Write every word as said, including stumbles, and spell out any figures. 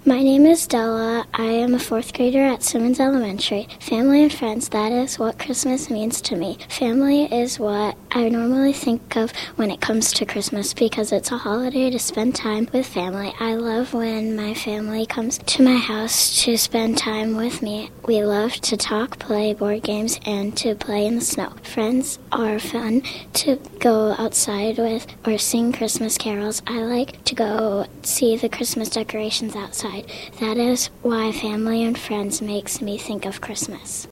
My name is Della. I am a fourth grader at Simmons Elementary. Family and friends, that is what Christmas means to me. Family is what I normally think of when it comes to Christmas because it's a holiday to spend time with family. I love when my family comes to my house to spend time with me. We love to talk, play board games, and to play in the snow. Friends are fun to go outside with or sing Christmas carols. I like to go see the Christmas decorations outside. That is why family and friends makes me think of Christmas.